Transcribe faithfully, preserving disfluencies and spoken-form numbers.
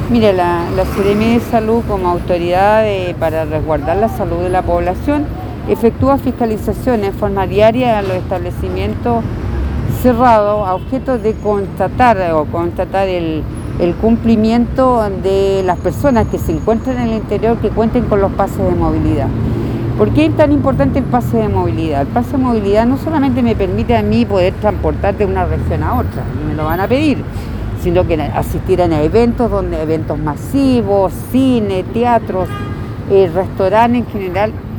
Mira, la, la Seremi de Salud como autoridad eh, para resguardar la salud de la población efectúa fiscalizaciones en forma diaria a los establecimientos cerrados a objeto de constatar o constatar el, el cumplimiento de las personas que se encuentran en el interior que cuenten con los pases de movilidad. ¿Por qué es tan importante el pase de movilidad? El pase de movilidad no solamente me permite a mí poder transportar de una región a otra, y me lo van a pedir, sino que asistir a eventos, donde eventos masivos, cine, teatros, eh, restaurantes en general,